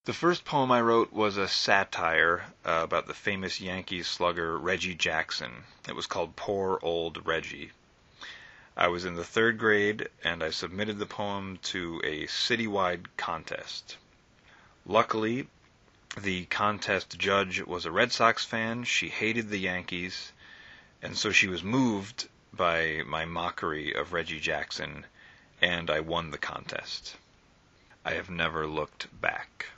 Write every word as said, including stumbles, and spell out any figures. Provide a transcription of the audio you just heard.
The first poem I wrote was a satire uh, about the famous Yankees slugger Reggie Jackson. It was called Poor Old Reggie. I was in the third grade, and I submitted the poem to a citywide contest. Luckily, the contest judge was a Red Sox fan. She hated the Yankees, and so she was moved by my mockery of Reggie Jackson, and I won the contest. I have never looked back.